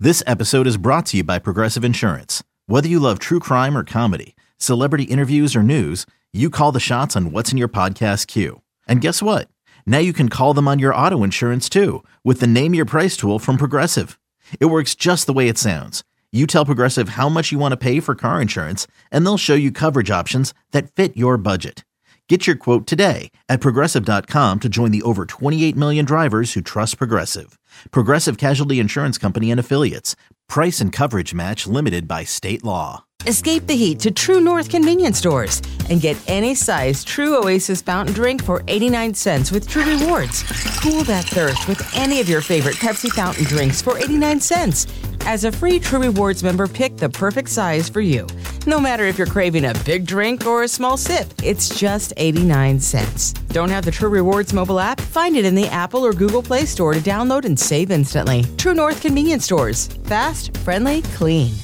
This episode is brought to you by Progressive Insurance. Whether you love true crime or comedy, celebrity interviews or news, you call the shots on what's in your podcast queue. And guess what? Now you can call them on your auto insurance too with the Name Your Price tool from Progressive. It works just the way it sounds. You tell Progressive how much you want to pay for car insurance, and they'll show you coverage options that fit your budget. Get your quote today at Progressive.com to join the over 28 million drivers who trust Progressive. Progressive Casualty Insurance Company and Affiliates. Price and coverage match limited by state law. Escape the heat to True North convenience stores and get any size True Oasis fountain drink for 89 cents with True Rewards. Cool that thirst with any of your favorite Pepsi fountain drinks for 89 cents. As a free True Rewards member, pick the perfect size for you. No matter if you're craving a big drink or a small sip, it's just 89 cents. Don't have the True Rewards mobile app? Find it in the Apple or Google Play Store to download and save instantly. True North convenience stores. Fast, friendly, clean.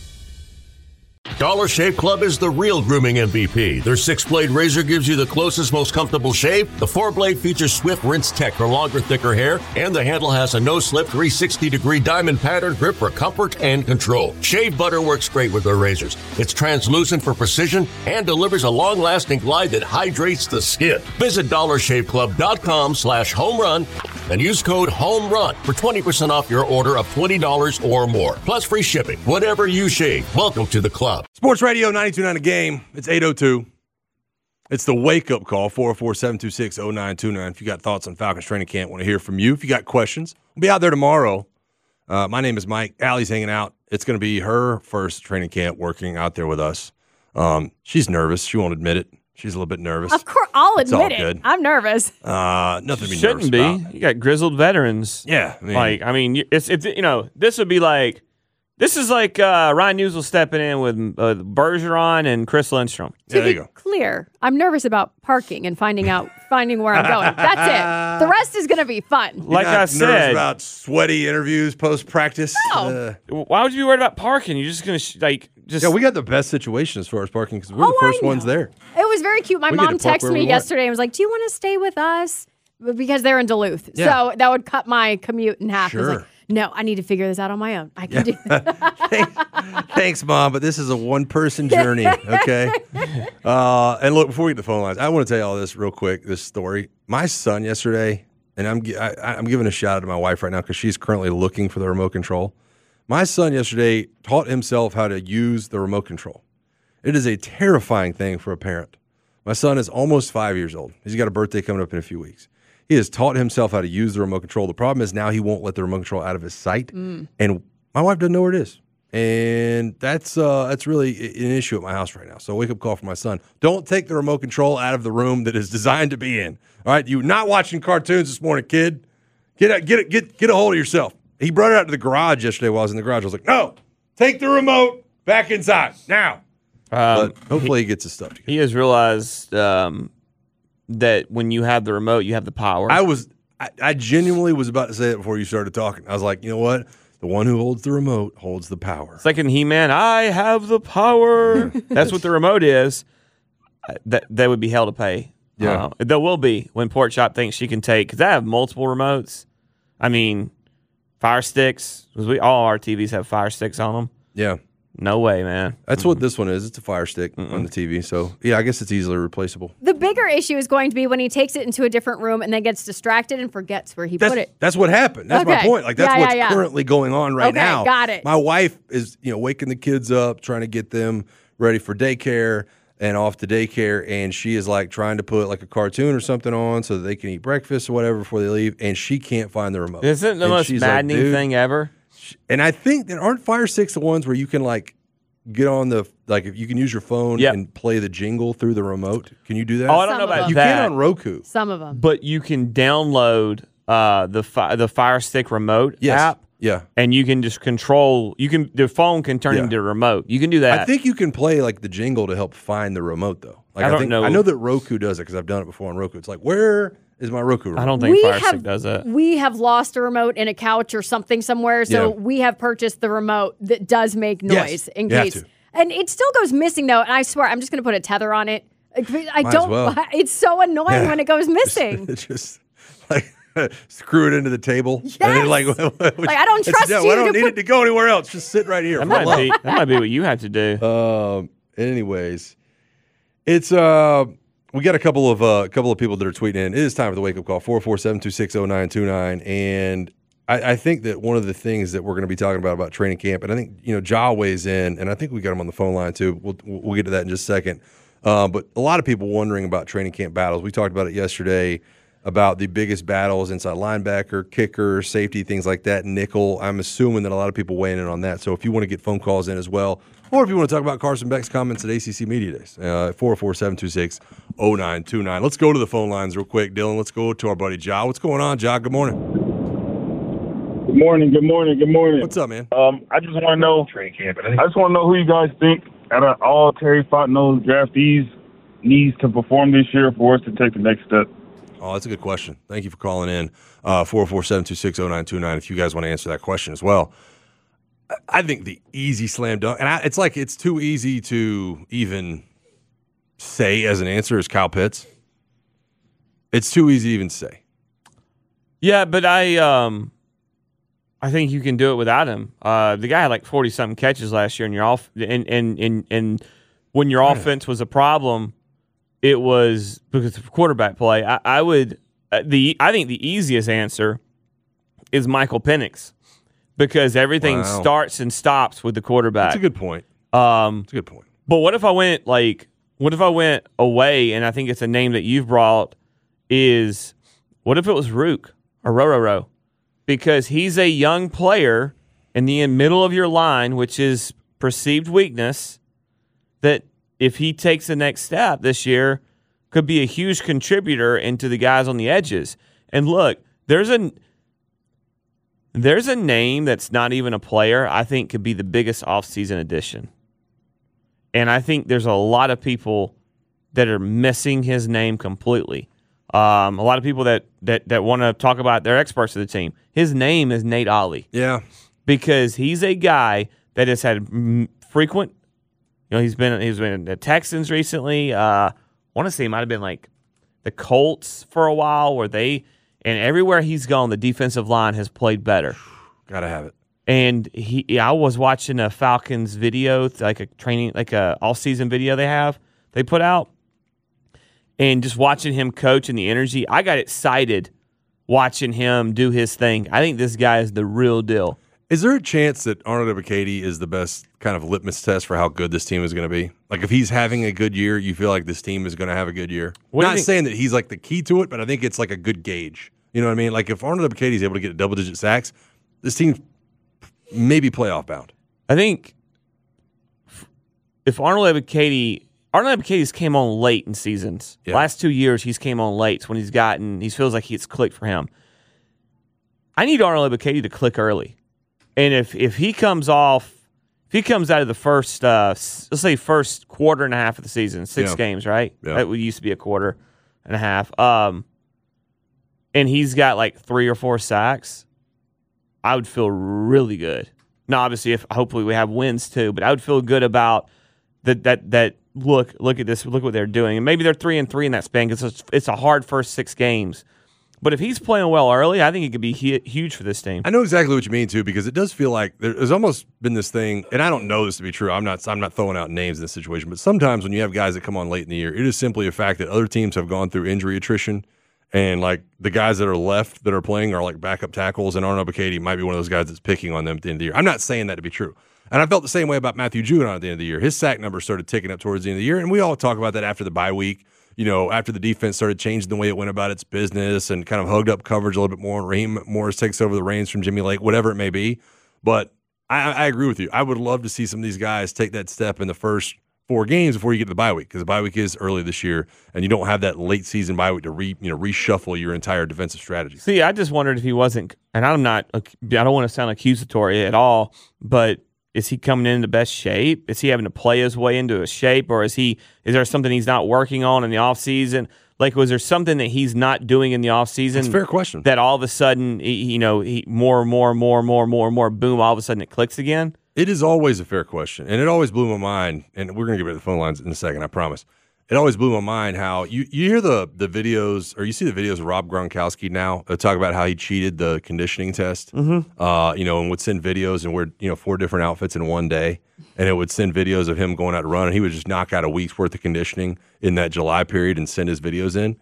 Dollar Shave Club is the real grooming MVP. Their 6-blade razor gives you the closest, most comfortable shave. The 4-blade features swift rinse tech for longer, thicker hair, and the handle has a no-slip 360-degree diamond pattern grip for comfort and control. Shave butter works great with their razors. It's translucent for precision and delivers a long-lasting glide that hydrates the skin. Visit DollarShaveClub.com/homerun and use code HOMERUN for 20% off your order of $20 or more. Plus free shipping. Whatever you shave, welcome to the club. Sports Radio 92.9 The Game. It's 8:02. It's the wake-up call, 404-726-0929. If you got thoughts on Falcons training camp, want to hear from you. If you got questions, we'll be out there tomorrow. My name is Mike. Allie's hanging out. It's going to be her first training camp working out there with us. She's nervous. She won't admit it. She's a little bit nervous. Of course, I'll admit it. Good. I'm nervous. Nothing to be Shouldn't nervous be. about. You got grizzled veterans. Yeah. It's this would be like. This is like Ryan Newsel stepping in with Bergeron and Chris Lindstrom. There you go. Clear. I'm nervous about parking and finding where I'm going. That's it. The rest is going to be fun. Like I nervous said, about sweaty interviews post-practice. No. Why would you be worried about parking? You're just going to Yeah, we got the best situation as far as parking because we're the first ones there. It was very cute. My We get mom to park texted where we me want. yesterday and was like, do you want to stay with us? Because they're in Duluth. Yeah. So that would cut my commute in half. I was Sure. like, no, I need to figure this out on my own. I can do that. Thanks, Mom, but this is a one-person journey, okay? And look, before we get to the phone lines, I want to tell you all this real quick, this story. My son yesterday, and I'm giving a shout-out to my wife right now because she's currently looking for the remote control. My son yesterday taught himself how to use the remote control. It is a terrifying thing for a parent. My son is almost 5 years old. He's got a birthday coming up in a few weeks. He has taught himself how to use the remote control. The problem is now he won't let the remote control out of his sight, and my wife doesn't know where it is. And that's really an issue at my house right now. So wake-up call for my son. Don't take the remote control out of the room that is designed to be in. All right, you're not watching cartoons this morning, kid. Get a hold of yourself. He brought it out to the garage yesterday while I was in the garage. I was like, no, take the remote back inside now. But hopefully he gets his stuff together. He has realized that when you have the remote, you have the power. I genuinely was about to say it before you started talking. I was like, you know what? The one who holds the remote holds the power. It's like in He-Man, I have the power. That's what the remote is. That would be hell to pay. Yeah. There will be when Pork Chop thinks she can take, because I have multiple remotes. I mean, Fire Sticks, because all our TVs have Fire Sticks on them. Yeah. No way, man. That's what this one is. It's a Fire Stick on the TV. So, yeah, I guess it's easily replaceable. The bigger issue is going to be when he takes it into a different room and then gets distracted and forgets where he put it. That's what happened. That's my Okay. point. Like, that's Yeah, what's yeah. currently going on right Okay, now. got it. My wife is, waking the kids up, trying to get them ready for daycare and off to daycare. And she is, like, trying to put, like, a cartoon or something on so that they can eat breakfast or whatever before they leave. And she can't find the remote. Isn't it the And most she's like, maddening "Dude." thing ever? And I think that aren't Fire Sticks the ones where you can, like, get on the, like, if you can use your phone Yep. and play the jingle through the remote. Can you do that? Oh, I don't Some know of about them. You that. can on Roku. Some of them. But you can download the Fire Stick remote Yes. app, Yeah. and you can just control. The phone can turn Yeah. into a remote. You can do that. I think you can play like the jingle to help find the remote though. Like I don't know. I know that Roku does it because I've done it before on Roku. It's like, where is my Roku remote? I don't think Fire Stick does that. We have lost a remote in a couch or something somewhere, so Yeah. we have purchased the remote that does make noise Yes, in you have case. to. And it still goes missing though, and I swear I'm just going to put a tether on it. I Might don't. as well. It's so annoying Yeah. when it goes missing. It's just like screw it into the table. Yes! And Like, I don't trust you I don't to need put- it to go anywhere else. Just sit right here. That might be what you have to do. Anyways, it's we got a couple of people that are tweeting in. It is time for the wake up call. 447-260-0929. And I think that one of the things that we're going to be talking about training camp, and I think Ja weighs in, and I think we got him on the phone line too. We'll get to that in just a second. But a lot of people wondering about training camp battles. We talked about it yesterday about the biggest battles inside linebacker, kicker, safety, things like that, nickel. I'm assuming that a lot of people weighing in on that. So if you want to get phone calls in as well, or if you want to talk about Carson Beck's comments at ACC Media Days, 447-260-0929. Let's go to the phone lines real quick, Dylan. Let's go to our buddy Ja. What's going on, Ja? Good morning. Good morning. What's up, man? I just want to know. I just want to know who you guys think out of all Terry Fontenot's draftees needs to perform this year for us to take the next step. Oh, that's a good question. Thank you for calling in. 447-260-0929. If you guys want to answer that question as well, I think the easy slam dunk, and it's too easy to even say as an answer is Kyle Pitts. It's too easy to even say. Yeah, but I think you can do it without him. The guy had like 40-something catches last year, and and when your offense was a problem, it was because of quarterback play. I think the easiest answer is Michael Penix because everything starts and stops with the quarterback. That's a good point. But what if I went away, and I think it's a name that you've brought, is what if it was Rook or Rororo? Because he's a young player in the middle of your line, which is perceived weakness, that if he takes the next step this year, could be a huge contributor into the guys on the edges. And look, there's a name that's not even a player I think could be the biggest offseason addition. And I think there's a lot of people that are missing his name completely. A lot of people that want to talk about their experts of the team. His name is Nate Ollie. Yeah. Because he's a guy that has had frequent, he's been in the Texans recently. I want to say he might have been like the Colts for a while and everywhere he's gone, the defensive line has played better. Gotta have it. And I was watching a Falcons video, like a all-season video they put out. And just watching him coach and the energy, I got excited watching him do his thing. I think this guy is the real deal. Is there a chance that Arnold Ebiketie is the best kind of litmus test for how good this team is going to be? Like if he's having a good year, you feel like this team is going to have a good year? Not saying that he's like the key to it, but I think it's like a good gauge. You know what I mean? Like if Arnold Ebiketie is able to get double-digit sacks, this team may be playoff bound. I think if Arnold Ebiketie's came on late in seasons. Yeah. Last 2 years, he's came on late when he feels like it's clicked for him. I need Arnold Ebiketie to click early. And if he comes out of the first, let's say first quarter and a half of the season, 6 games, right? Yeah. That used to be a quarter and a half. And he's got like 3 or 4 sacks, I would feel really good. Now, obviously, hopefully we have wins too, but I would feel good about that. Look at this. Look what they're doing. And maybe they're 3-3 in that span because it's a hard first 6 games. But if he's playing well early, I think it could be huge for this team. I know exactly what you mean, too, because it does feel like there's almost been this thing, and I don't know this to be true. I'm not throwing out names in this situation, but sometimes when you have guys that come on late in the year, it is simply a fact that other teams have gone through injury attrition, and like the guys that are left that are playing are like backup tackles, and Arnold Ebiketie might be one of those guys that's picking on them at the end of the year. I'm not saying that to be true. And I felt the same way about Matthew Judon at the end of the year. His sack numbers started ticking up towards the end of the year, and we all talk about that after the bye week. After the defense started changing the way it went about its business and kind of hugged up coverage a little bit more, and Raheem Morris takes over the reins from Jimmy Lake, whatever it may be. But I agree with you. I would love to see some of these guys take that step in the first 4 games before you get to the bye week, because the bye week is early this year, and you don't have that late season bye week to reshuffle your entire defensive strategy. See, I just wondered if he wasn't, and I don't want to sound accusatory at all, but is he coming into best shape? Is he having to play his way into a shape, or is there something he's not working on in the offseason? Like, was there something that he's not doing in the offseason? That's a fair question. That all of a sudden, he more, boom, all of a sudden it clicks again? It is always a fair question, and it always blew my mind, and we're going to get back to the phone lines in a second, I promise. it always blew my mind how you hear the videos, or you see the videos of Rob Gronkowski now talk about how he cheated the conditioning test, and would send videos and wear 4 different outfits in one day, and it would send videos of him going out to run, and he would just knock out a week's worth of conditioning in that July period and send his videos in.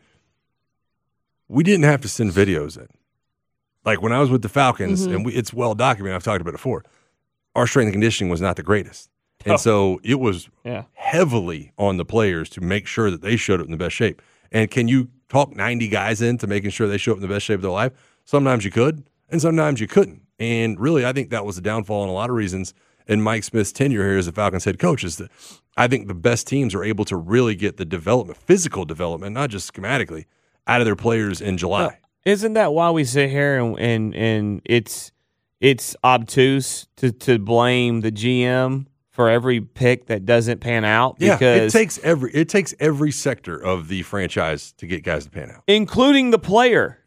We didn't have to send videos in. Like when I was with the Falcons, and it's well documented, I've talked about it before, our strength and conditioning was not the greatest. And so it was heavily on the players to make sure that they showed up in the best shape. And can you talk 90 guys into making sure they show up in the best shape of their life? Sometimes you could, and sometimes you couldn't. And really, I think that was the downfall in a lot of reasons in Mike Smith's tenure here as the Falcons head coach. Is that I think the best teams are able to really get the development, physical development, not just schematically, out of their players in July. Well, isn't that why we sit here and it's obtuse to blame the GM for every pick that doesn't pan out? Because it takes every sector of the franchise to get guys to pan out, including the player.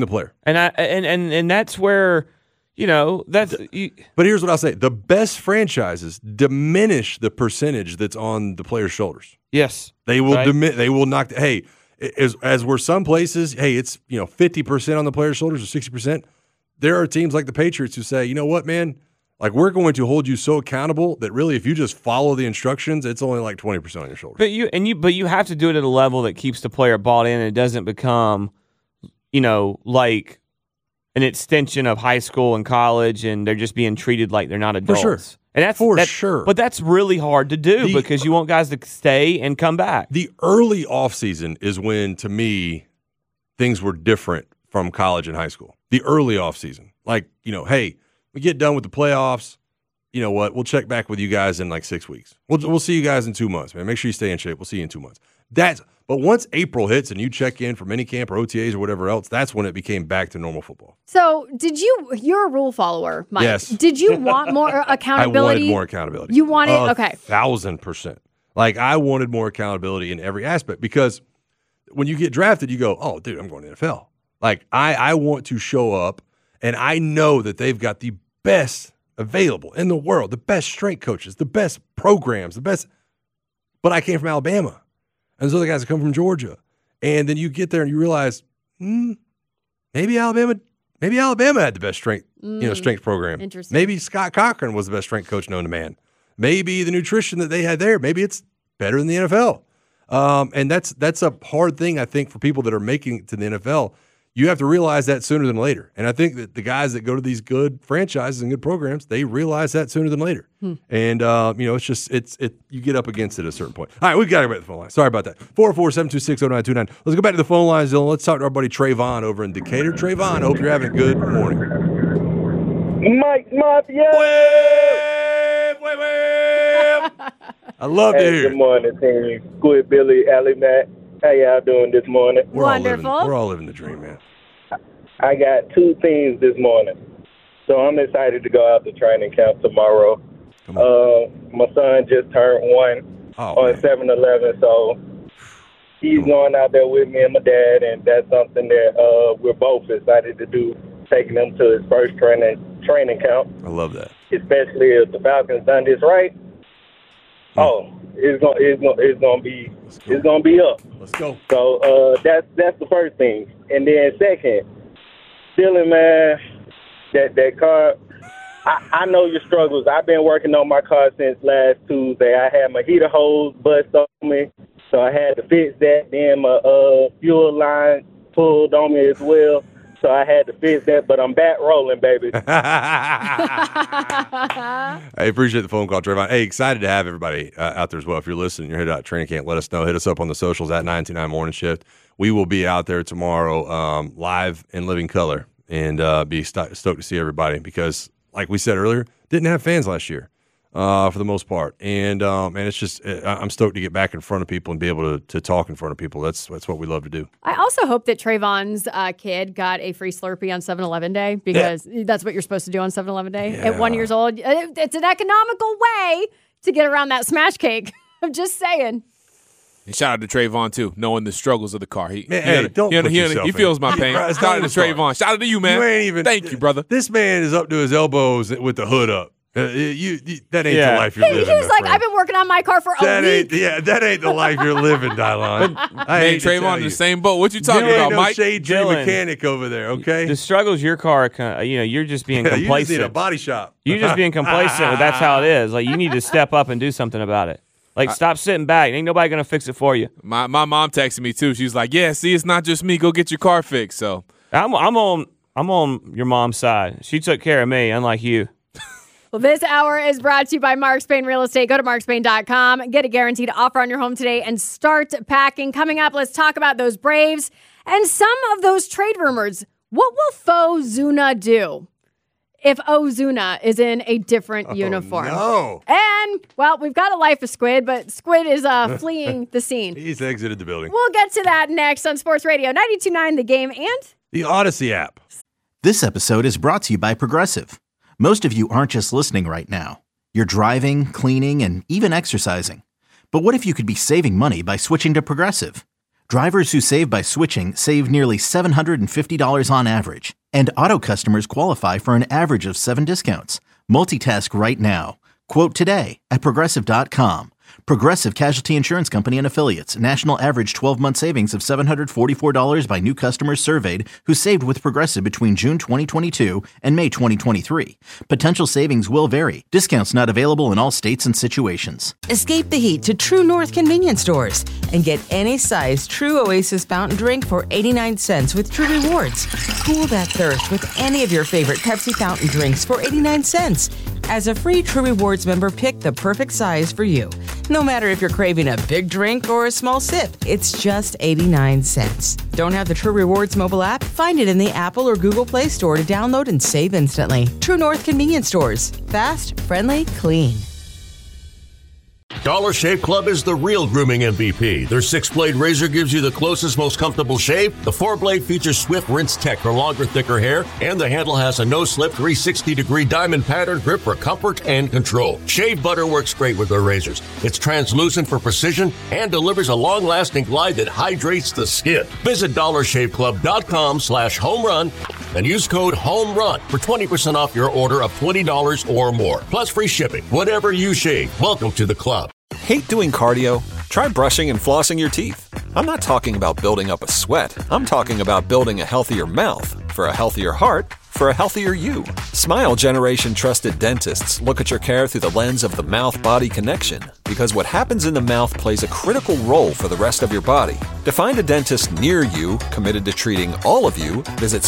And that's where that's. But here's what I'll say: the best franchises diminish the percentage that's on the players' shoulders. Yes, they will. Right? They will knock. Hey, as were some places. Hey, it's 50% on the players' shoulders or 60%. There are teams like the Patriots who say, you know what, man. Like, we're going to hold you so accountable that really, if you just follow the instructions, it's only like 20% on your shoulders. But you have to do it at a level that keeps the player bought in, and it doesn't become, like an extension of high school and college, and they're just being treated like they're not adults. For sure. And that's sure. But that's really hard to do because you want guys to stay and come back. The early offseason is when, to me, things were different from college and high school. The early offseason. Like, hey, we get done with the playoffs. You know what? We'll check back with you guys in like 6 weeks. We'll see you guys in 2 months, man. Make sure you stay in shape. We'll see you in 2 months. But once April hits and you check in for minicamp or OTAs or whatever else, that's when it became back to normal football. So you're a rule follower, Mike. Yes. Did you want more accountability? I wanted more accountability. You wanted, okay. 1,000%. Like, I wanted more accountability in every aspect because when you get drafted, you go, oh, dude, I'm going to the NFL. Like, I want to show up, and I know that they've got the best available in the world, the best strength coaches, the best programs, the best. But I came from Alabama, and there's other guys that come from Georgia. And then you get there and you realize, maybe Alabama had the best strength, strength program. Interesting. Maybe Scott Cochran was the best strength coach known to man. Maybe the nutrition that they had there, maybe it's better than the NFL. And that's a hard thing, I think, for people that are making it to the NFL. You have to realize that sooner than later. And I think that the guys that go to these good franchises and good programs, they realize that sooner than later. And, it's just, you get up against it at a certain point. All right, we've got to go back to the phone line. Sorry about that. 404-726-0929. Let's go back to the phone lines, Dylan. Let's talk to our buddy Trayvon over in Decatur. Trayvon, I hope you're having a good morning. Mike Mafia! Wave! I love to hear. Good morning, team. Squid Billy, Allie Matt. How y'all doing this morning? Wonderful. We're all living the dream, man. I got 2 things this morning. So I'm excited to go out to training camp tomorrow. My son just turned 1 on 7/11, so he's going out there with me and my dad, and that's something that we're both excited to do, taking him to his first training camp. I love that. Especially if the Falcons done this right. It's gonna be up. Let's go. So that's the first thing, and then second, Dylan, man, that car. I know your struggles. I've been working on my car since last Tuesday. I had my heater hose bust on me, so I had to fix that. Then my fuel line pulled on me as well. So I had to fix that, but I'm back rolling, baby. I appreciate the phone call, Trayvon. Hey, excited to have everybody out there as well. If you're listening, you're headed out to training camp, let us know. Hit us up on the socials at 929 Morning Shift. We will be out there tomorrow live in living color and be stoked to see everybody because, like we said earlier, didn't have fans last year. For the most part. And it's just I'm stoked to get back in front of people and be able to talk in front of people. That's what we love to do. I also hope that Trayvon's kid got a free Slurpee on 7-Eleven Day because that's what you're supposed to do on 7-Eleven Day at 1 year old. It's an economical way to get around that smash cake. I'm just saying. And shout out to Trayvon, too, knowing the struggles of the car. He feels my pain. Shout out to Trayvon. Shout out to you, man. You ain't even. Thank you, brother. This man is up to his elbows with the hood up. That ain't the life you're living. He's like, I've been working on my car for a week. That ain't the life you're living, Dylon. I hate Trayvon in the same boat. What you talking about, Mike? Shade tree mechanic over there, okay? The struggles your car, you're just being complacent. You just need a body shop. You're just being complacent. That's how it is. Like, you need to step up and do something about it. Like, stop sitting back. Ain't nobody gonna fix it for you. My mom texted me too. She's like, "Yeah, see, it's not just me. Go get your car fixed." So I'm on your mom's side. She took care of me, unlike you. Well, this hour is brought to you by Mark Spain Real Estate. Go to markspain.com, get a guaranteed offer on your home today, and start packing. Coming up, let's talk about those Braves and some of those trade rumors. What will Fo-Zuna do if Ozuna is in a different uniform? No. And, well, we've got a life of Squid, but Squid is fleeing the scene. He's exited the building. We'll get to that next on Sports Radio 92.9 The Game and the Odyssey app. This episode is brought to you by Progressive. Most of you aren't just listening right now. You're driving, cleaning, and even exercising. But what if you could be saving money by switching to Progressive? Drivers who save by switching save nearly $750 on average. And auto customers qualify for an average of 7 discounts. Multitask right now. Quote today at Progressive.com. Progressive Casualty Insurance Company and Affiliates. National average 12-month savings of $744 by new customers surveyed who saved with Progressive between June 2022 and May 2023. Potential savings will vary. Discounts not available in all states and situations. Escape the heat to True North convenience stores and get any size True Oasis fountain drink for 89 cents with True Rewards. Cool that thirst with any of your favorite Pepsi fountain drinks for 89 cents. As a free True Rewards member, pick the perfect size for you. No matter if you're craving a big drink or a small sip, it's just 89 cents. Don't have the True Rewards mobile app? Find it in the Apple or Google Play Store to download and save instantly. True North convenience stores. Fast, friendly, clean. Dollar Shave Club is the real grooming MVP. Their 6-blade razor gives you the closest, most comfortable shave. The 4-blade features Swift Rinse Tech for longer, thicker hair, and the handle has a no-slip 360-degree diamond pattern grip for comfort and control. Shave butter works great with their razors. It's translucent for precision and delivers a long-lasting glide that hydrates the skin. Visit dollarshaveclub.com/homerun and use code HOMERUN for 20% off your order of $20 or more. Plus free shipping. Whatever you shave, welcome to the club. Hate doing cardio? Try brushing and flossing your teeth. I'm not talking about building up a sweat. I'm talking about building a healthier mouth. For a healthier heart, for a healthier you. Smile Generation trusted dentists look at your care through the lens of the mouth-body connection, because what happens in the mouth plays a critical role for the rest of your body. To find a dentist near you committed to treating all of you, visit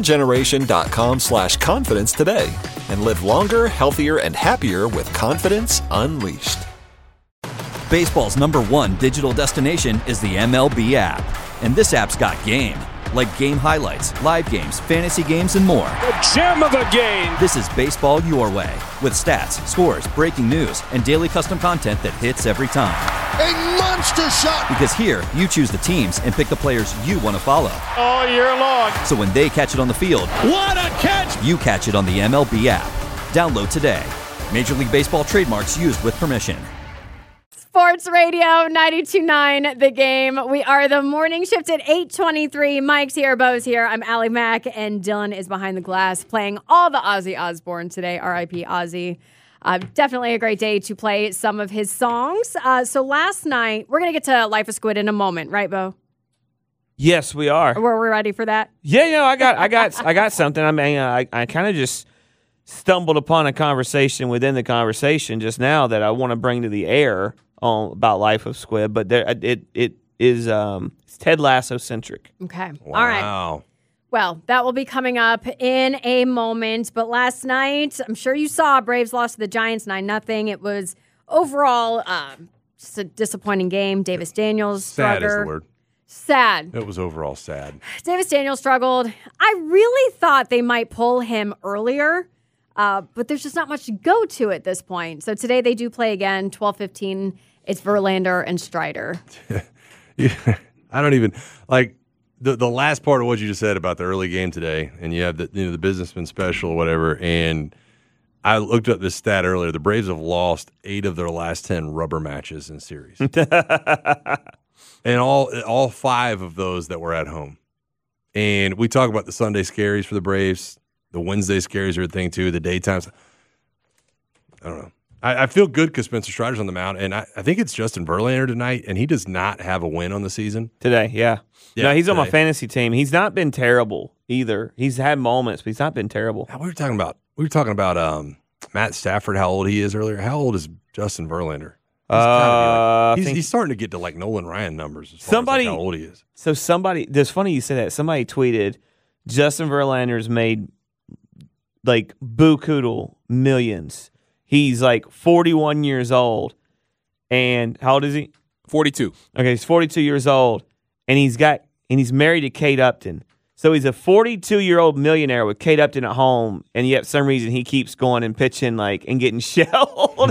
smilegeneration.com/confidence today and live longer, healthier, and happier with confidence unleashed. Baseball's #1 digital destination is the MLB app. And this app's got game. Like game highlights, live games, fantasy games, and more. The gem of the game! This is baseball your way. With stats, scores, breaking news, and daily custom content that hits every time. A monster shot! Because here, you choose the teams and pick the players you want to follow. All year long. So when they catch it on the field, what a catch! You catch it on the MLB app. Download today. Major League Baseball trademarks used with permission. Sports Radio 92.9 The Game. We are the morning shift at 8:23. Mike's here, Bo's here. I'm Allie Mack, and Dylan is behind the glass playing all the Ozzy Osbourne today. R.I.P. Ozzy. Definitely a great day to play some of his songs. So last night, we're going to get to Life of Squid in a moment, right, Bo? Yes, we are. Were we ready for that? Yeah, I got something. I mean, I kind of just stumbled upon a conversation within the conversation just now that I want to bring to the air about Life of Squid, but it is it's Ted Lasso centric. Okay. Wow. All right. Well, that will be coming up in a moment. But last night, I'm sure you saw Braves lost to the Giants 9-0. It was overall just a disappointing game. Davis Daniels struggled. Sad is the word. Sad. It was overall sad. Davis Daniels struggled. I really thought they might pull him earlier. But there's just not much to go to at this point. So today they do play again, 12:15. It's Verlander and Strider. I don't even like the last part of what you just said about the early game today, and you have the businessman special or whatever. And I looked up this stat earlier. The Braves have lost 8 of their last 10 rubber matches in series, and all 5 of those that were at home. And we talk about the Sunday scaries for the Braves. The Wednesday scaries are a thing, too. The daytimes. I don't know. I feel good because Spencer Strider's on the mound, and I think it's Justin Verlander tonight, and he does not have a win on the season. Today, yeah. No, he's on my fantasy team. He's not been terrible either. He's had moments, but he's not been terrible. We were talking about Matt Stafford, how old he is earlier. How old is Justin Verlander? He's starting to get to like Nolan Ryan numbers as far as how old he is. So it's funny you say that. Somebody tweeted Justin Verlander's made like buku millions. He's like 41 years old. And how old is he? 42. Okay, he's 42 years old. And he's married to Kate Upton. So he's a 42-year-old millionaire with Kate Upton at home, and yet for some reason he keeps going and pitching and getting shelled.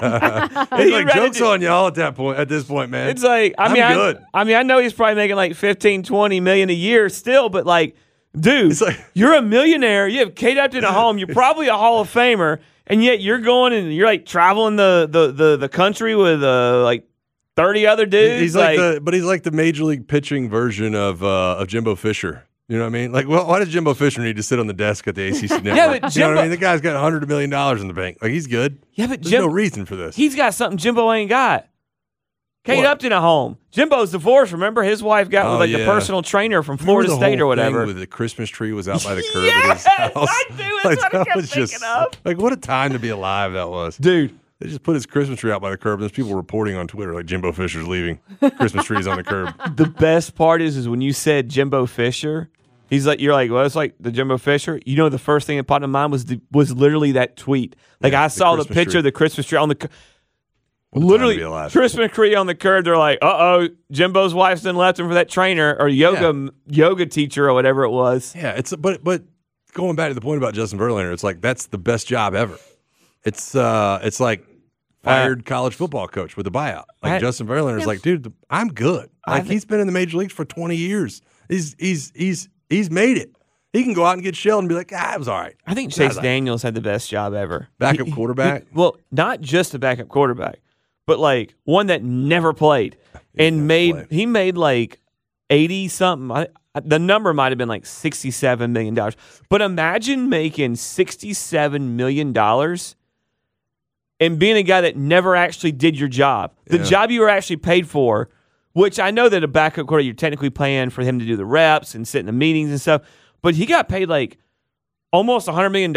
Joke's on y'all at this point, man. It's like I'm good. I know he's probably making like 15, 20 million a year still, but dude, you're a millionaire. You have Kate Upton at home. You're probably a Hall of Famer, and yet you're going and you're like traveling the country with 30 other dudes. He's like the major league pitching version of Jimbo Fisher. You know what I mean? Why does Jimbo Fisher need to sit on the desk at the ACC Network? Yeah, but you know what I mean? The guy's got $100 million in the bank. He's good. Yeah, but there's no reason for this. He's got something Jimbo ain't got. Kate Upton at home. Jimbo's divorced. Remember, his wife got with the personal trainer from Florida State or whatever. With the Christmas tree was out by the curb at his house. I do. That's what I kept thinking of. What a time to be alive that was, dude. They just put his Christmas tree out by the curb. There's people reporting on Twitter like Jimbo Fisher's leaving. Christmas trees on the curb. The best part is when you said Jimbo Fisher. You're like, well, it's like the Jimbo Fisher. You know, the first thing that popped in mind was literally that tweet. I saw the picture of the Christmas tree on the literally Christmas tree on the curb. They're like, Jimbo's wife's done left him for that trainer or yoga teacher or whatever it was. Yeah, but going back to the point about Justin Verlander, it's like that's the best job ever. It's like fired college football coach with a buyout. Justin Verlander is like, dude, I'm good. He's been in the major leagues for 20 years. He's made it. He can go out and get shelled and be like, it was all right. I think Chase Daniels had the best job ever. Backup quarterback? Well, not just a backup quarterback, but one that never played. And he made 80-something. The number might have been $67 million. But imagine making $67 million and being a guy that never actually did your job. The job you were actually paid for, which I know that a backup quarterback, you're technically paying for him to do the reps and sit in the meetings and stuff, but he got paid almost $100 million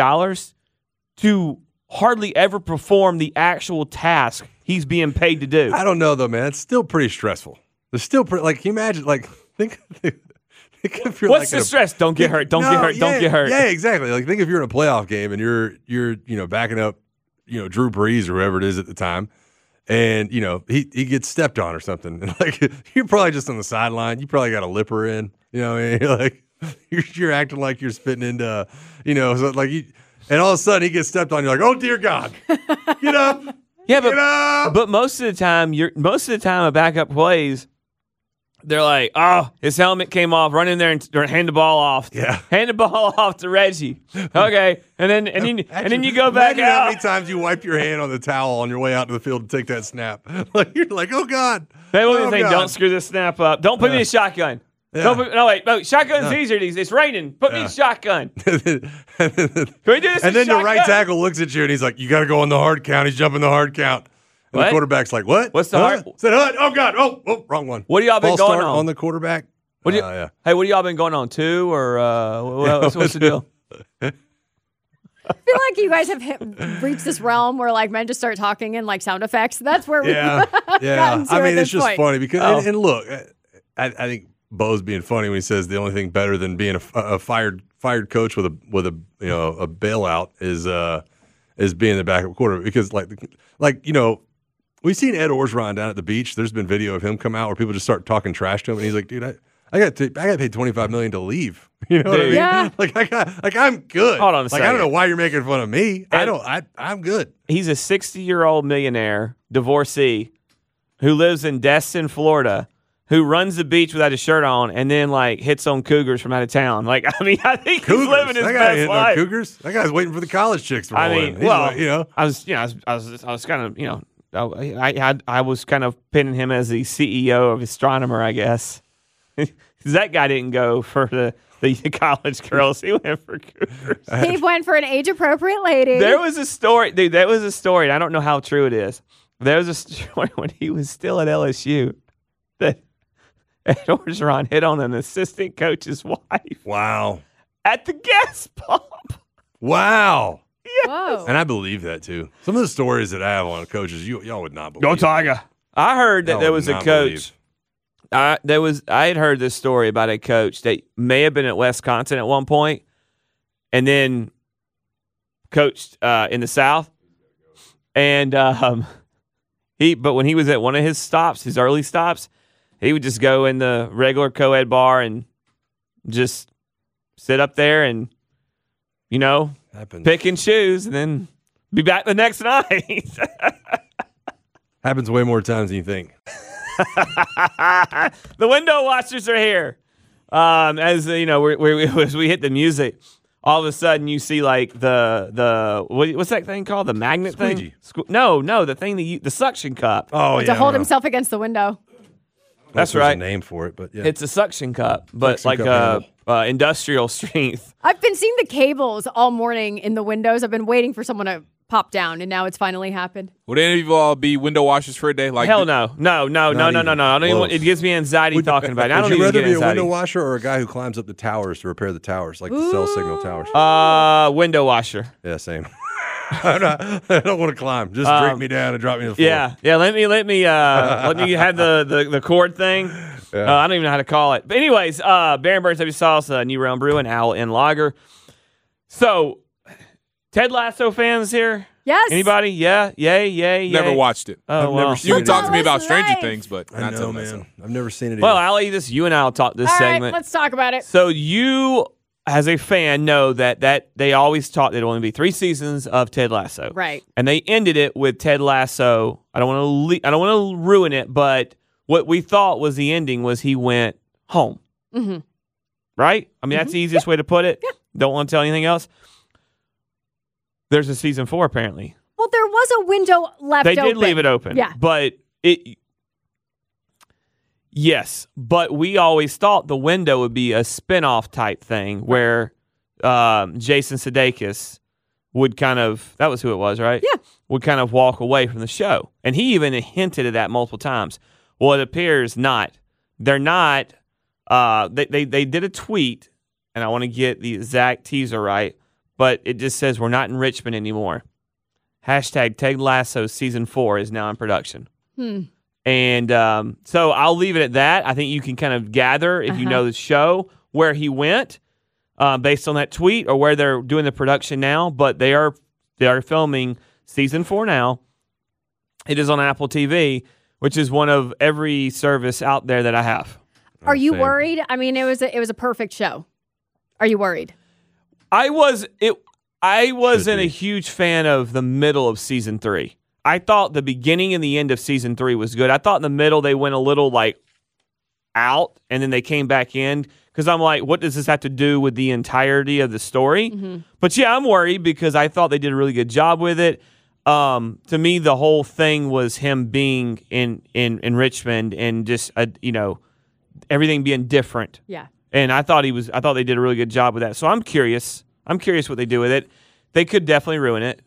to hardly ever perform the actual task he's being paid to do. I don't know, though, man. It's still pretty stressful. It's still pretty, can you imagine, think if you're what's the stress? Don't get hurt. Don't get hurt. Don't get hurt. Yeah, exactly. Think if you're in a playoff game and you're backing up, Drew Brees or whoever it is at the time, and he gets stepped on or something, and you're probably just on the sideline. You probably got a lipper in. You know what I mean? You're acting like you're spitting into, and all of a sudden he gets stepped on. You're like, oh dear God, get up. Yeah, but most of the time a backup plays. They're like, oh, his helmet came off. Run in there and hand the ball off. Yeah, hand the ball off to Reggie. Okay, and then you go back out. How many times you wipe your hand on the towel on your way out to the field to take that snap? You're like, oh God. Don't screw this snap up. Don't put me in a shotgun. Yeah. Shotgun's easier. It's raining. Put me in a shotgun. Can we do this? And then your right tackle looks at you and he's like, you got to go on the hard count. He's jumping the hard count. And the quarterback's like, what? What's the hard? Said HUD. Oh, God. Oh, wrong one. What do y'all been going on? On the quarterback? Hey, what do y'all been going on, 2? Or what's the deal? I feel like you guys have reached this realm where men just start talking in sound effects. That's where we've gotten to it's just funny because, and look, I think Bo's being funny when he says the only thing better than being a fired coach with a bailout is being the backup quarterback because we've seen Ed Orgeron down at the beach. There's been video of him come out where people just start talking trash to him, and he's like, "Dude, I got paid $25 million to leave." You know what I mean? Yeah. I'm good. Hold on a second. I don't know why you're making fun of me. I'm good. He's a 60-year-old millionaire divorcee who lives in Destin, Florida, who runs the beach without his shirt on, and then kind of cougars from out of town. I think he's living his best life. Cougars? That guy's waiting for the college chicks to roll in. I was kind of I was kind of pinning him as the CEO of Astronomer, I guess. That guy didn't go for the college girls. He went for cougars. He went for an age-appropriate lady. There was a story, dude. That was a story. And I don't know how true it is. There was a story when he was still at LSU that Ed Orgeron hit on an assistant coach's wife. Wow. At the gas pump. Wow. Yes. Whoa. And I believe that too. Some of the stories that I have on coaches, y'all would not believe. Go Tiger. I heard that Y'all there would was a not coach. I had heard this story about a coach that may have been at Wisconsin at one point, and then coached in the South. And but when he was at one of his stops, his early stops, he would just go in the regular co-ed bar and just sit up there and, pick and choose, and then be back the next night. Happens way more times than you think. The window washers are here. As we hit the music, all of a sudden you see like the what's that thing called? The magnet Squeegee. thing? No, the thing the suction cup. Oh yeah. To hold himself against the window. That's There's right. a name for it, but yeah. It's a suction cup, but Suction like cup industrial strength. I've been seeing the cables all morning in the windows. I've been waiting for someone to pop down, and now it's finally happened. Would any of you all be window washers for a day? Like Hell no. No. I don't even, it gives me anxiety talking about it. I don't Would you even rather get be a anxiety. window washer or a guy who climbs up the towers to repair the towers, like the cell signal towers? Window washer. Yeah, same. I don't want to climb. Just drink me down and drop me to the floor. Yeah. Let me have the cord thing. Yeah. I don't even know how to call it. But anyways, Baron Burns Heavy Sauce, New Realm Brewing, Owl Inn Lager. So, Ted Lasso fans here? Yes. Anybody? Yeah. Yay. Never watched it. Oh, well. never seen You it. can talk to me about Football is Stranger life. Things, but I not know, Ted man. Lasso. I've never seen it Well, either. I'll let you and I'll talk this All right, segment. let's talk about it. So you, as a fan, know that they always taught there'd only be 3 seasons of Ted Lasso, Right. And they ended it with Ted Lasso. I don't want to ruin it, but what we thought was the ending was he went home, right? I mean, that's the easiest way to put it. Don't want to tell anything else. There's a season 4 apparently. Well, there was a window left They open. did leave it open, Yeah. but yes, but we always thought the window would be a spin-off type thing where Jason Sudeikis would kind of, that was who it was, right? Yeah. Would kind of walk away from the show. And he even hinted at that multiple times. Well, it appears not. They're not. They did a tweet, and I want to get the exact teaser right, but it just says we're not in Richmond anymore. Hashtag Ted Lasso Season 4 is now in production. And so I'll leave it at that. I think you can kind of gather, if you know the show, where he went based on that tweet or where they're doing the production now. But they are filming Season 4 now. It is on Apple TV, which is one of every service out there that I have. Are you worried? I mean, it was a perfect show. Are you worried? I wasn't a huge fan of the middle of Season 3. I thought the beginning and the end of Season 3 was good. I thought in the middle they went a little like out and then they came back in because I'm like, what does this have to do with the entirety of the story? But yeah, I'm worried because I thought they did a really good job with it. To me, the whole thing was him being in Richmond and just everything being different. Yeah. And I thought they did a really good job with that. So I'm curious. I'm curious what they do with it. They could definitely ruin it.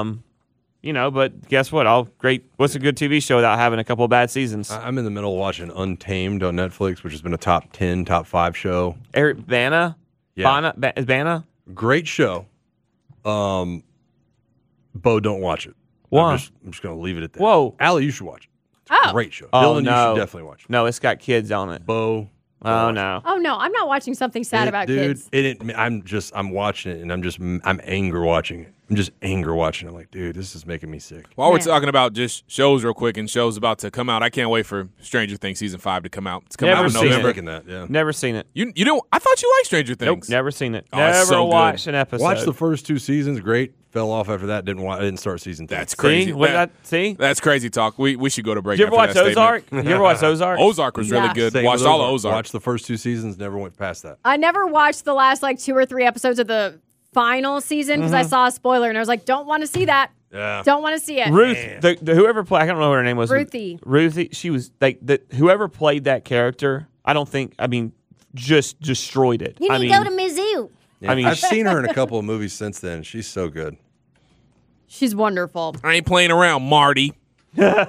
But guess what? What's a good TV show without having a couple of bad seasons? I'm in the middle of watching Untamed on Netflix, which has been a top 10, top 5 show. Eric Bana? Yeah. Bana? Great show. Bo, don't watch it. Why? I'm just going to leave it at that. Whoa. Allie, you should watch it. It's Oh. a great show. Oh, Dylan, no. you should definitely watch it. No, it's got kids on it. Bo. Oh, no. Oh no, I'm not watching something sad about kids. I'm watching it and I'm anger watching it. I'm just anger watching it. I'm like, dude, this is making me sick. While we're talking about just shows real quick and shows about to come out, I can't wait for Stranger Things Season 5 to come out. It's coming out in November. Never seen it. You don't? I thought you liked Stranger Things. Nope, never seen it. Oh, it's never so good. watched an episode. Watched the first 2 seasons. Great. Fell off after that. Didn't start season 3. That's crazy. See? That's crazy talk. We should go to break. Did you ever watch after that Ozark? statement. You ever watch Ozark? Ozark was really Yeah. good. Same Watched with all of Ozark. Watched the first 2 seasons. Never went past that. I never watched the last 2 or 3 episodes of the final season because I saw a spoiler and I was like, don't want to see that. Yeah. Don't want to see it. Ruth, the whoever played, I don't know what her name was. Ruthie. Ruthie, she was like, whoever played that character, just destroyed it. You need to go to Mizzou. Yeah, I've seen her in a couple of movies since then. She's so good. She's wonderful. I ain't playing around, Marty. Much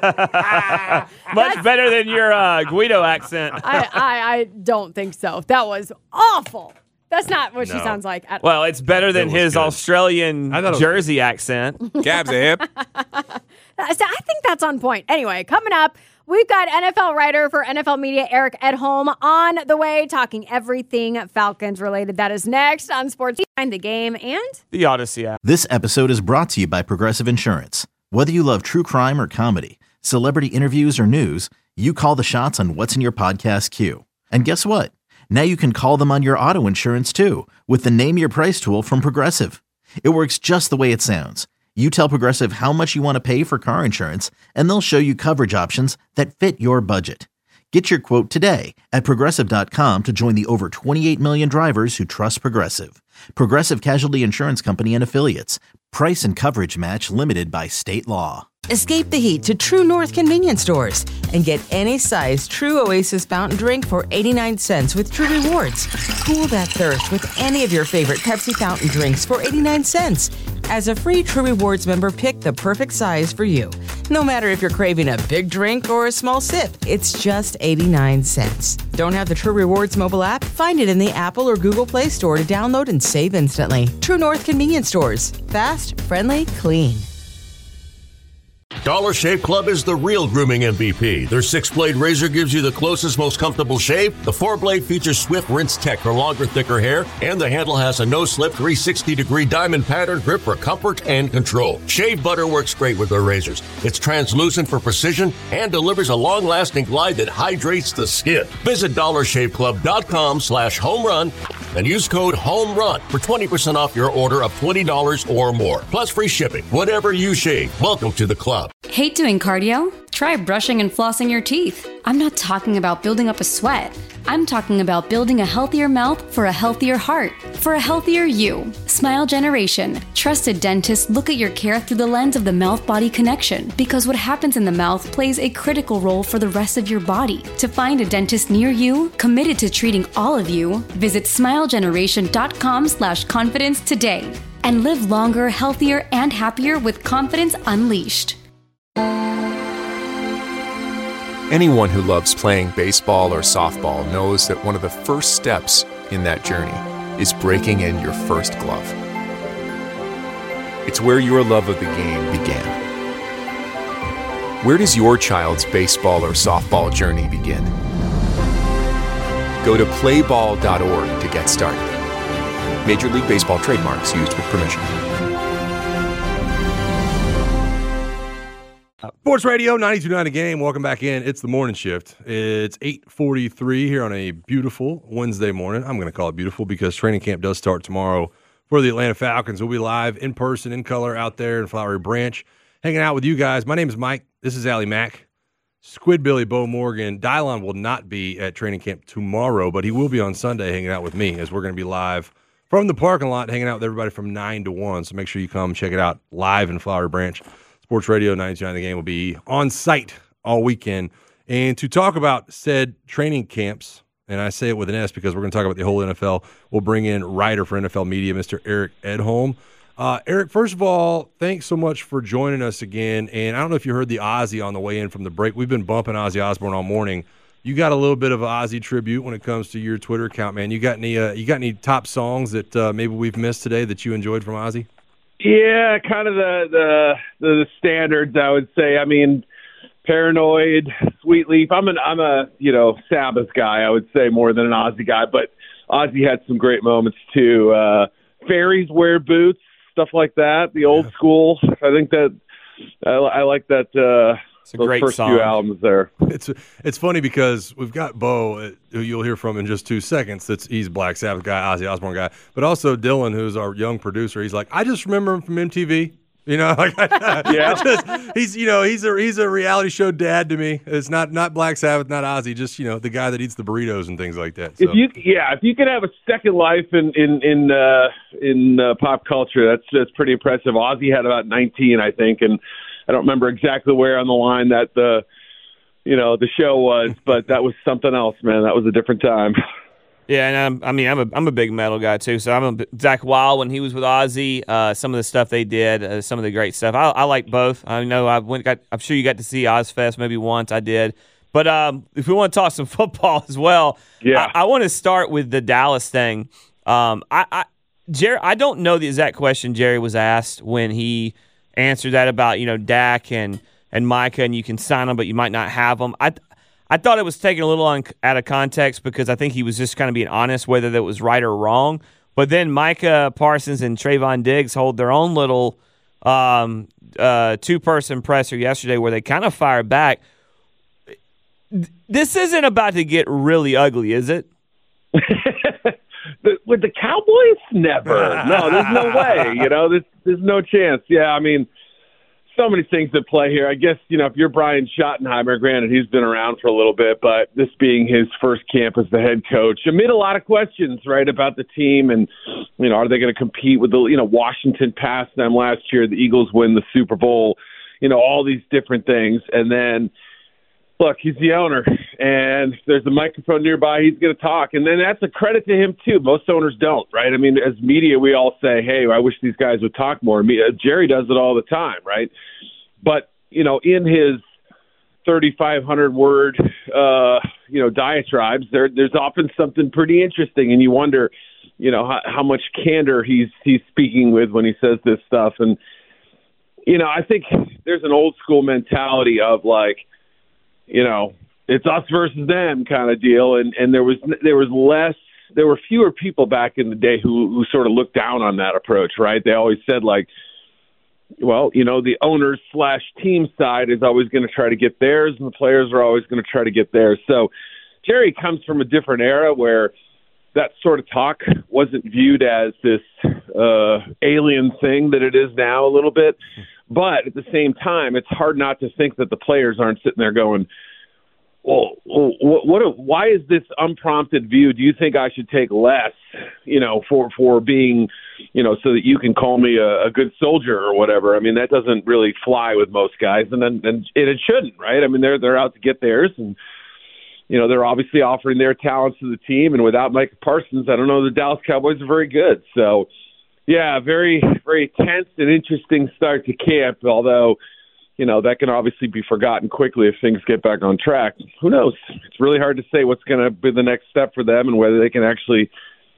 better than your Guido accent. I don't think so. That was awful. That's not what she sounds like at all. Well, it's better than his Australian Jersey accent. Gab's a hip. I think that's on point. Anyway, coming up, we've got NFL writer for NFL Media, Eric Edholm, on the way, talking everything Falcons related. That is next on Sports Behind the Game and the Odyssey app. This episode is brought to you by Progressive Insurance. Whether you love true crime or comedy, celebrity interviews or news, you call the shots on what's in your podcast queue. And guess what? Now you can call them on your auto insurance too with the Name Your Price tool from Progressive. It works just the way it sounds. You tell Progressive how much you want to pay for car insurance, and they'll show you coverage options that fit your budget. Get your quote today at Progressive.com to join the over 28 million drivers who trust Progressive. Progressive Casualty Insurance Company and Affiliates. Price and coverage match limited by state law. Escape the heat to True North convenience stores and get any size True Oasis fountain drink for 89 cents with True Rewards. Cool that thirst with any of your favorite Pepsi fountain drinks for 89 cents. As a free True Rewards member, pick the perfect size for you. No matter if you're craving a big drink or a small sip, it's just 89 cents. Don't have the True Rewards mobile app? Find it in the Apple or Google Play Store to download and save instantly. True North convenience stores. Fast, friendly, clean. Dollar Shave Club is the real grooming MVP. Their 6-blade razor gives you the closest, most comfortable shave. The 4-blade features Swift Rinse Tech for longer, thicker hair, and the handle has a no-slip 360-degree diamond pattern grip for comfort and control. Shave butter works great with their razors. It's translucent for precision and delivers a long-lasting glide that hydrates the skin. Visit DollarShaveClub.com/homerun and use code HOMERUN for 20% off your order of $20 or more. Plus free shipping. Whatever you shave, welcome to the club. Hate doing cardio? Try brushing and flossing your teeth. I'm not talking about building up a sweat. I'm talking about building a healthier mouth for a healthier heart, for a healthier you. Smile Generation. Trusted dentists look at your care through the lens of the mouth-body connection, because what happens in the mouth plays a critical role for the rest of your body. To find a dentist near you, committed to treating all of you, visit smilegeneration.com/confidence today and live longer, healthier, and happier with confidence unleashed. Anyone who loves playing baseball or softball knows that one of the first steps in that journey is breaking in your first glove. It's where your love of the game began. Where does your child's baseball or softball journey begin? Go to playball.org to get started. Major League Baseball trademarks used with permission. Sports Radio 92.9 The Game. Welcome back in. It's the morning shift. It's 8:43 here on a beautiful Wednesday morning. I'm going to call it beautiful because training camp does start tomorrow for the Atlanta Falcons. We'll be live in person, in color, out there in Flowery Branch, hanging out with you guys. My name is Mike. This is Allie Mack. Squidbilly Bo Morgan. Dylon will not be at training camp tomorrow, but he will be on Sunday hanging out with me as we're going to be live from the parking lot, hanging out with everybody from 9 to 1. So make sure you come check it out live in Flowery Branch. Sports Radio 92.9 The Game will be on site all weekend. And to talk about said training camps, and I say it with an S because we're going to talk about the whole NFL, we'll bring in writer for NFL Media, Mr. Eric Edholm. Eric, first of all, thanks so much for joining us again. And I don't know if you heard the Ozzy on the way in from the break. We've been bumping Ozzy Osbourne all morning. You got a little bit of an Ozzy tribute when it comes to your Twitter account, man. You got any top songs that maybe we've missed today that you enjoyed from Ozzy? Yeah, kind of the standards, I would say. I mean, Paranoid, Sweet Leaf. I'm a Sabbath guy, I would say, more than an Ozzy guy. But Ozzy had some great moments too. Fairies wear boots, stuff like that. The old school. I think that I like that. It's a those great first song. few albums there. It's funny because we've got Bo, who you'll hear from in just 2 seconds. He's a Black Sabbath guy, Ozzy Osbourne guy, but also Dylan, who's our young producer. He's like, I just remember him from MTV. He's a reality show dad to me. It's not Black Sabbath, not Ozzy, just the guy that eats the burritos and things like that. So. If you could have a second life in pop culture, that's pretty impressive. Ozzy had about 19, I think, and I don't remember exactly where on the line that the show was, but that was something else, man. That was a different time. Yeah, and I'm a big metal guy too. So I'm a Zach Wild when he was with Ozzy. Some of the stuff they did, some of the great stuff. I like both. I know I'm sure you got to see Ozfest maybe once. I did. But if we want to talk some football as well, I want to start with the Dallas thing. Jerry, I don't know the exact question Jerry was asked when he answered that about Dak and Micah, and you can sign them, but you might not have them. I thought it was taken a little out of context because I think he was just kind of being honest whether that was right or wrong. But then Micah Parsons and Trayvon Diggs hold their own little two-person presser yesterday where they kind of fired back. This isn't about to get really ugly, is it? With the Cowboys? Never. No, there's no way. There's no chance. Yeah, I mean, so many things at play here. I guess, if you're Brian Schottenheimer, granted he's been around for a little bit, but this being his first camp as the head coach, amid a lot of questions, right, about the team and, are they going to compete with Washington passed them last year, the Eagles win the Super Bowl, all these different things. And then, look, he's the owner, and if there's a microphone nearby, he's going to talk. And then that's a credit to him, too. Most owners don't, right? I mean, as media, we all say, hey, I wish these guys would talk more. Jerry does it all the time, right? But, in his 3,500-word, diatribes, there's often something pretty interesting, and you wonder, how much candor he's speaking with when he says this stuff. And, I think there's an old-school mentality of, like, it's us versus them kind of deal. And there were fewer people back in the day who sort of looked down on that approach, right? They always said like, well, the owners / team side is always going to try to get theirs and the players are always going to try to get theirs. So Jerry comes from a different era where that sort of talk wasn't viewed as this alien thing that it is now a little bit. But at the same time, it's hard not to think that the players aren't sitting there going, well, why is this unprompted view? Do you think I should take less, for being, so that you can call me a good soldier or whatever? I mean, that doesn't really fly with most guys, and it shouldn't, right? I mean, they're out to get theirs, and they're obviously offering their talents to the team. And without Micah Parsons, I don't know the Dallas Cowboys are very good. So, yeah, very, very tense and interesting start to camp, although, that can obviously be forgotten quickly if things get back on track. Who knows? It's really hard to say what's going to be the next step for them and whether they can actually,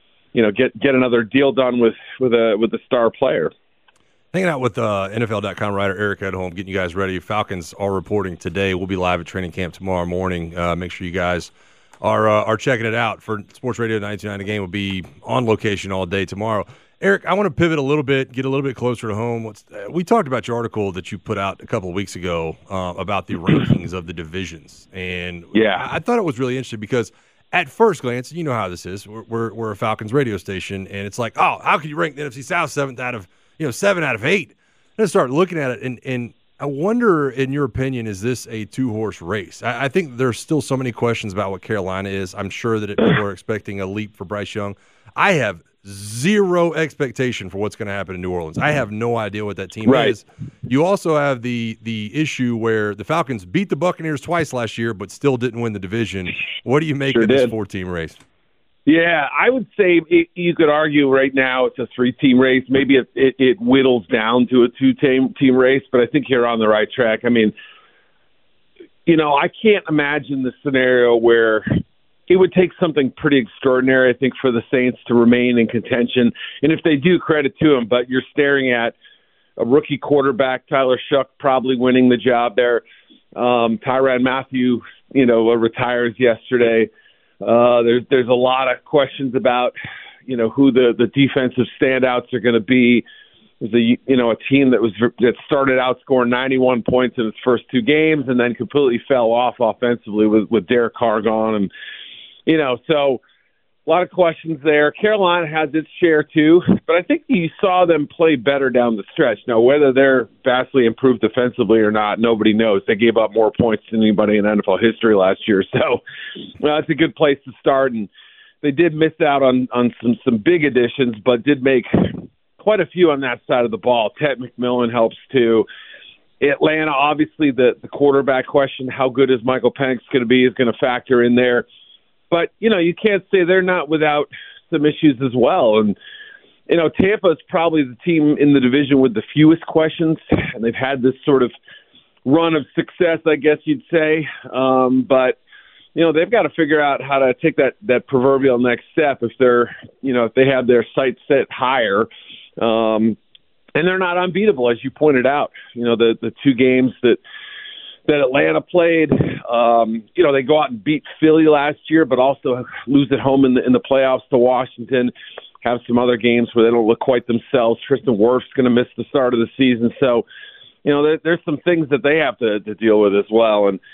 get another deal done with a star player. Hanging out with NFL.com writer Eric Edholm, getting you guys ready. Falcons are reporting today. We'll be live at training camp tomorrow morning. Make sure you guys are checking it out. For Sports Radio 92.9, the game will be on location all day tomorrow. Eric, I want to pivot a little bit, get a little bit closer to home. We talked about your article that you put out a couple of weeks ago about the rankings of the divisions. And I thought it was really interesting because at first glance, you know how this is. We're a Falcons radio station, and it's like, oh, how can you rank the NFC South 7 out of 8? And I start looking at it, and I wonder, in your opinion, is this a two-horse race? I think there's still so many questions about what Carolina is. I'm sure that people are expecting a leap for Bryce Young. I have zero expectation for what's going to happen in New Orleans. I have no idea what that team is. You also have the issue where the Falcons beat the Buccaneers twice last year but still didn't win the division. What do you make of this 4-team race? Yeah, I would say you could argue right now it's a 3-team race. Maybe it whittles down to a 2-team race, but I think you're on the right track. I mean, I can't imagine the scenario where it would take something pretty extraordinary, I think, for the Saints to remain in contention. And if they do, credit to them, but you're staring at a rookie quarterback, Tyler Shuck, probably winning the job there. Tyrann Mathieu, retires yesterday. There's a lot of questions about, who the defensive standouts are going to be. There's a team that started out scoring 91 points in its first 2 games and then completely fell off offensively with Derek Carr gone. And, so a lot of questions there. Carolina has its share too, but I think you saw them play better down the stretch. Now, whether they're vastly improved defensively or not, nobody knows. They gave up more points than anybody in NFL history last year. So it's a good place to start. And they did miss out on some big additions, but did make quite a few on that side of the ball. Ted McMillan helps too. Atlanta, obviously the quarterback question, how good is Michael Penix going to be, is going to factor in there. But, you can't say they're not without some issues as well. And, Tampa is probably the team in the division with the fewest questions, and they've had this sort of run of success, I guess you'd say. But, they've got to figure out how to take that proverbial next step if they're, if they have their sights set higher. And they're not unbeatable, as you pointed out. The two games that Atlanta played, they go out and beat Philly last year, but also lose at home in the playoffs to Washington. Have some other games where they don't look quite themselves. Tristan Wirf's going to miss the start of the season. So, there's some things that they have to deal with as well. And,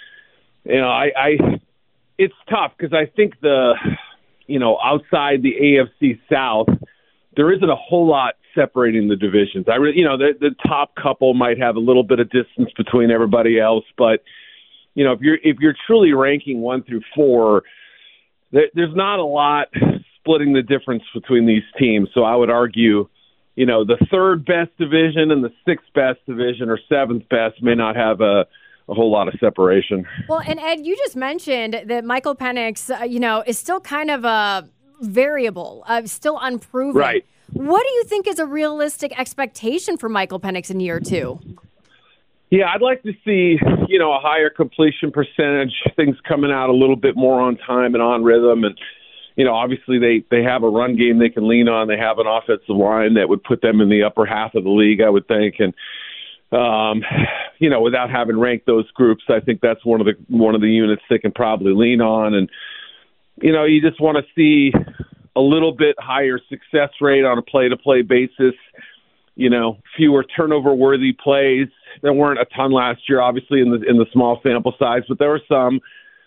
it's tough because I think outside the AFC South, there isn't a whole lot separating the divisions. The top couple might have a little bit of distance between everybody else, but if you're truly ranking 1 through 4, there's not a lot splitting the difference between these teams. So I would argue, the third best division and the sixth best division or seventh best may not have a whole lot of separation. Well, and Ed, you just mentioned that Michael Penix, is still kind of a variable, still unproven. Right. What do you think is a realistic expectation for Michael Penix in year 2? Yeah, I'd like to see, a higher completion percentage, things coming out a little bit more on time and on rhythm. And, obviously they have a run game they can lean on. They have an offensive line that would put them in the upper half of the league, I would think. And, without having ranked those groups, I think that's one of the units they can probably lean on. And, you just want to see a little bit higher success rate on a play-to-play basis, fewer turnover-worthy plays. There weren't a ton last year, obviously, in the small sample size, but there were some.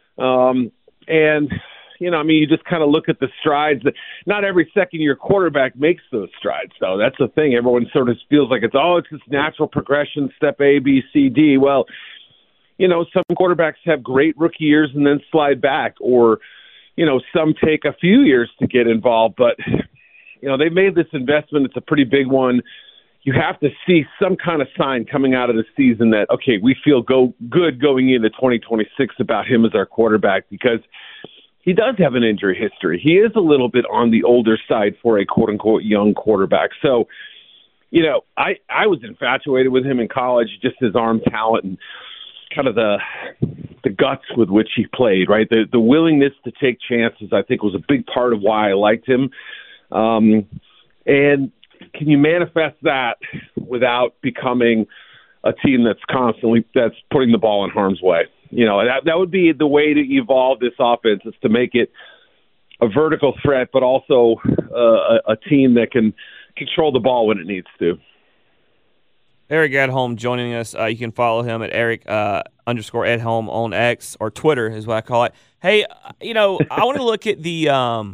You just kind of look at the strides. Not every second-year quarterback makes those strides, though. That's the thing. Everyone sort of feels like it's this natural progression, step A, B, C, D. Well, some quarterbacks have great rookie years and then slide back, or some take a few years to get involved, but, they made this investment. It's a pretty big one. You have to see some kind of sign coming out of the season that, okay, we feel good going into 2026 about him as our quarterback, because he does have an injury history. He is a little bit on the older side for a quote-unquote young quarterback. So, I was infatuated with him in college, just his arm talent and kind of the guts with which he played, right? The willingness to take chances, I think, was a big part of why I liked him. And can you manifest that without becoming a team that's putting the ball in harm's way? That would be the way to evolve this offense, is to make it a vertical threat, but also a team that can control the ball when it needs to. Eric Edholm joining us. You can follow him at Eric _Edholm on X, or Twitter is what I call it. Hey, I want to look at the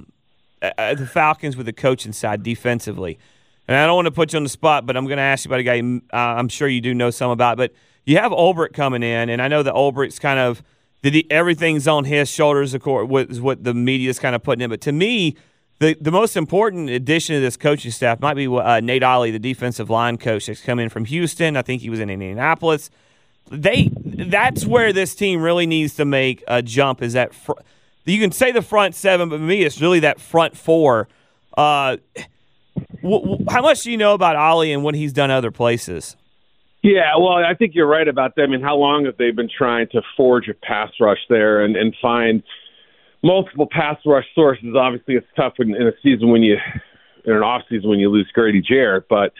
Falcons with the coaching side defensively. And I don't want to put you on the spot, but I'm going to ask you about a guy I'm sure you do know some about. But you have Ulbrich coming in, and I know that Ulbrich's kind of everything's on his shoulders, of course, is what the media's kind of putting in. But to me, the most important addition to this coaching staff might be Nate Ollie, the defensive line coach that's come in from Houston. I think he was in Indianapolis. That's where this team really needs to make a jump. Is that you can say the front seven, but to me, it's really that front four. How much do you know about Ollie and what he's done other places? Yeah, well, I think you're right about that. I mean, how long have they been trying to forge a pass rush there and find multiple pass rush sources? Obviously, it's tough in a season in an off season when you lose Grady Jarrett, but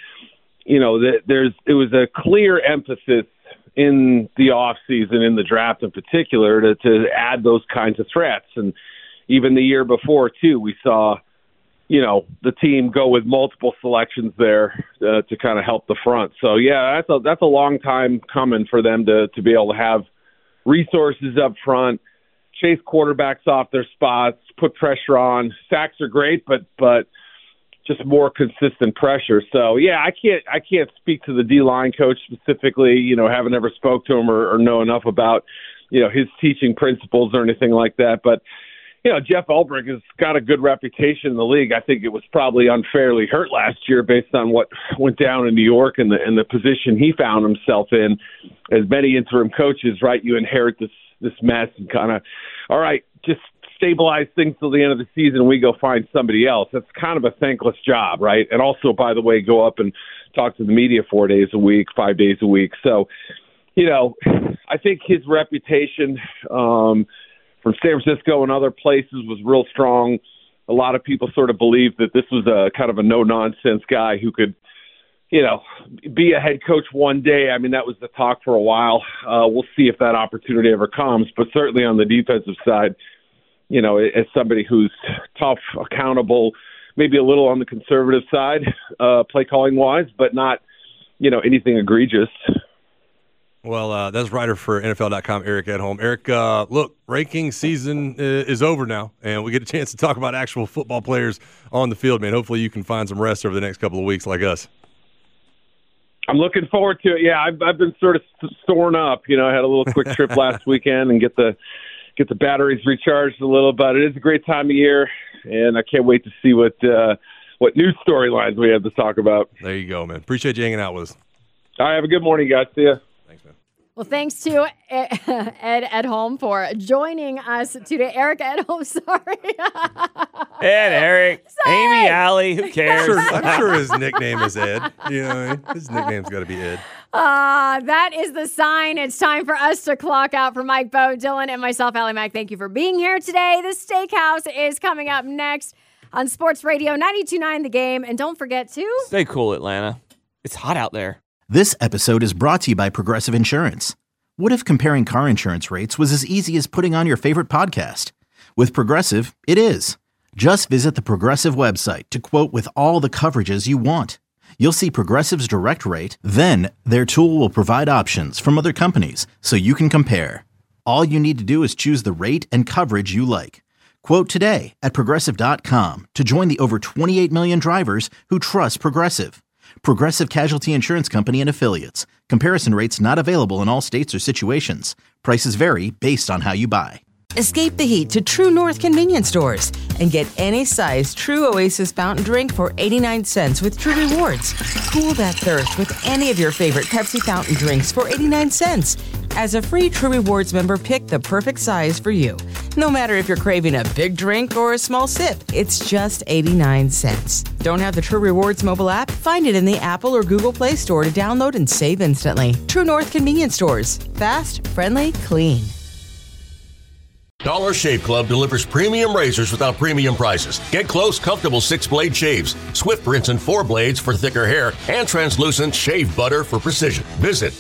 it was a clear emphasis in the off season, in the draft in particular, to add those kinds of threats. And even the year before too, we saw the team go with multiple selections there to kind of help the front. So yeah, that's a long time coming for them to be able to have resources up front, chase quarterbacks off their spots, put pressure on. Sacks are great, but just more consistent pressure. So yeah, I can't speak to the D-line coach specifically, haven't ever spoke to him or know enough about, his teaching principles or anything like that. But, Jeff Ulbrich has got a good reputation in the league. I think it was probably unfairly hurt last year based on what went down in New York and the position he found himself in. As many interim coaches, right, you inherit this mess and kind of, all right, just stabilize things till the end of the season, we go find somebody else. That's kind of a thankless job, right? And also, by the way, go up and talk to the media 4 days a week, 5 days a week. So, I think his reputation from San Francisco and other places was real strong. A lot of people sort of believed that this was a kind of a no-nonsense guy who could, be a head coach one day. I mean, that was the talk for a while. We'll see if that opportunity ever comes. But certainly on the defensive side, as somebody who's tough, accountable, maybe a little on the conservative side, play calling wise, but not, anything egregious. Well, that's writer for NFL.com, Eric Edholm. Eric, look, ranking season is over now, and we get a chance to talk about actual football players on the field, man. Hopefully you can find some rest over the next couple of weeks like us. I'm looking forward to it. Yeah, I've been sort of storing up. I had a little quick trip last weekend and get the batteries recharged a little, but it is a great time of year, and I can't wait to see what news storylines we have to talk about. There you go, man. Appreciate you hanging out with us. All right, have a good morning, guys. See ya. Thanks, man. Well, thanks to Ed Edholm for joining us today. Eric Edholm, sorry. Ed, Eric, Amy, Allie, who cares? I'm sure his nickname is Ed. His nickname's got to be Ed. That is the sign. It's time for us to clock out. For Mike, Bo, Dylan, and myself, Allie Mack, thank you for being here today. The Steakhouse is coming up next on Sports Radio 92.9 The Game. And don't forget to stay cool, Atlanta. It's hot out there. This episode is brought to you by Progressive Insurance. What if comparing car insurance rates was as easy as putting on your favorite podcast? With Progressive, it is. Just visit the Progressive website to quote with all the coverages you want. You'll see Progressive's direct rate, then their tool will provide options from other companies so you can compare. All you need to do is choose the rate and coverage you like. Quote today at Progressive.com to join the over 28 million drivers who trust Progressive. Progressive Casualty Insurance Company and Affiliates. Comparison rates not available in all states or situations. Prices vary based on how you buy. Escape the heat to True North convenience stores and get any size True Oasis fountain drink for 89 cents with True Rewards. Cool that thirst with any of your favorite Pepsi fountain drinks for 89 cents. As a free True Rewards member, pick the perfect size for you. No matter if you're craving a big drink or a small sip, it's just 89 cents. Don't have the True Rewards mobile app? Find it in the Apple or Google Play Store to download and save instantly. True North convenience stores. Fast, friendly, clean. Dollar Shave Club delivers premium razors without premium prices. Get close, comfortable 6-blade shaves, swift rinse and 4 blades for thicker hair, and translucent shave butter for precision. Visit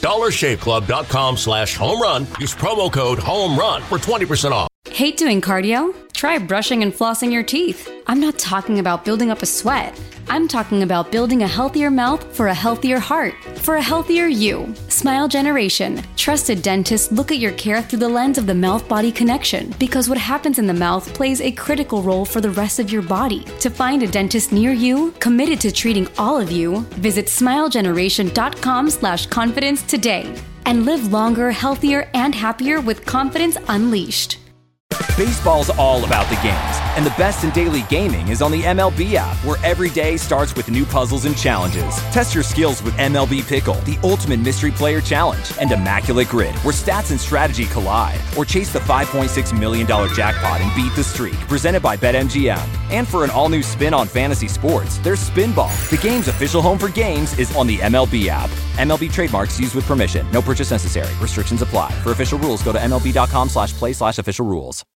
dollarshaveclub.com/homerun. Use promo code HOMERUN for 20% off. Hate doing cardio? Try brushing and flossing your teeth. I'm not talking about building up a sweat. I'm talking about building a healthier mouth for a healthier heart, for a healthier you. Smile Generation. Trusted dentists look at your care through the lens of the mouth-body connection, because what happens in the mouth plays a critical role for the rest of your body. To find a dentist near you, committed to treating all of you, visit smilegeneration.com/confidence today and live longer, healthier, and happier with confidence unleashed. Baseball's all about the games, and the best in daily gaming is on the MLB app, where every day starts with new puzzles and challenges. Test your skills with MLB Pickle, the ultimate mystery player challenge, and Immaculate Grid, where stats and strategy collide. Or chase the $5.6 million jackpot and beat the streak, presented by BetMGM. And for an all-new spin on fantasy sports, there's Spinball. The game's official home for games is on the MLB app. MLB trademarks used with permission. No purchase necessary. Restrictions apply. For official rules, go to MLB.com/play/official rules.